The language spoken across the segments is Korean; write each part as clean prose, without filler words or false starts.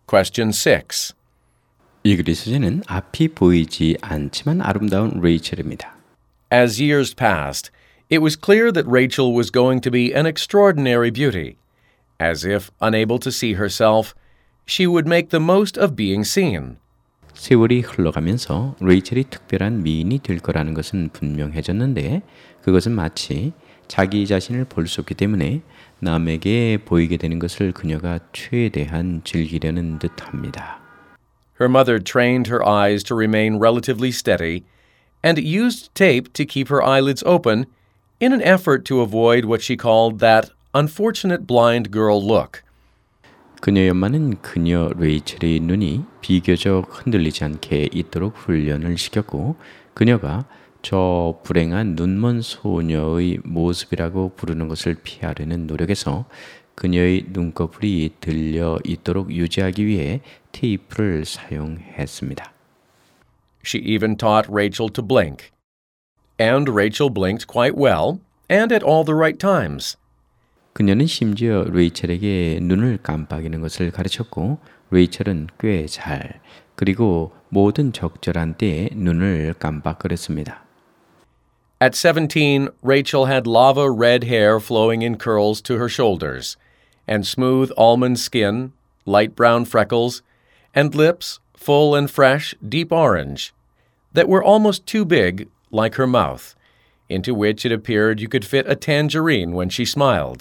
Question 6. 이 글의 소재는 앞이 보이지 않지만 아름다운 레이첼입니다. As years passed, it was clear that Rachel was going to be an extraordinary beauty. As if unable to see herself, she would make the most of being seen. 세월이 흘러가면서 레이첼이 특별한 미인이 될 거라는 것은 분명해졌는데 그것은 마치 자기 자신을 볼 수 없기 때문에 남에게 보이게 되는 것을 그녀가 최대한 즐기려는 듯합니다. Her mother trained her eyes to remain relatively steady and used tape to keep her eyelids open in an effort to avoid what she called that unfortunate blind girl look. 그녀의 엄마는 그녀 레이첼의 눈이 비교적 흔들리지 않게 있도록 훈련을 시켰고 그녀가 저 불행한 눈먼 소녀의 모습이라고 부르는 것을 피하려는 노력에서 그녀의 눈꺼풀이 들려 있도록 유지하기 위해 테이프를 사용했습니다. She even taught Rachel to blink. And Rachel blinked quite well and at all the right times. 그녀는 심지어 레이첼에게 눈을 깜빡이는 것을 가르쳤고 레이첼은 꽤 잘 그리고 모든 적절한 때에 눈을 깜빡거렸습니다. At 17, Rachel had lava red hair flowing in curls to her shoulders, and smooth almond skin, light brown freckles, and lips full and fresh, deep orange, that were almost too big, like her mouth, into which it appeared you could fit a tangerine when she smiled.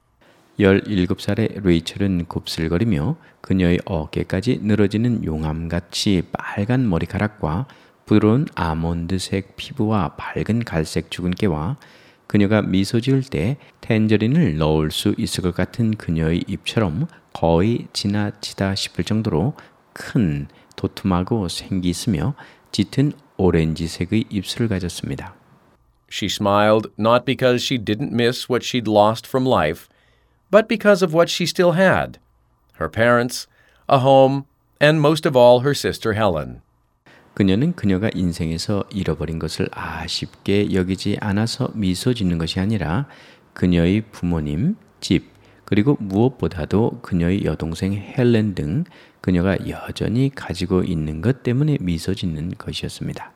17살의 레이첼은 곱슬거리며 그녀의 어깨까지 늘어지는 용암같이 빨간 머리카락과 부드러운 아몬드색 피부와 밝은 갈색 주근깨와 그녀가 미소 지을 때 텐저린을 넣을 수 있을 것 같은 그녀의 입처럼 거의 지나치다 싶을 정도로 큰 도톰하고 생기 있으며 짙은 오렌지색의 입술을 가졌습니다. She smiled not because she didn't miss what she'd lost from life, but because of what she still had, her parents, a home, and most of all her sister Helen. 그녀는 그녀가 인생에서 잃어버린 것을 아쉽게 여기지 않아서 미소 짓는 것이 아니라 그녀의 부모님, 집, 그리고 무엇보다도 그녀의 여동생 헬렌 등 그녀가 여전히 가지고 있는 것 때문에 미소 짓는 것이었습니다.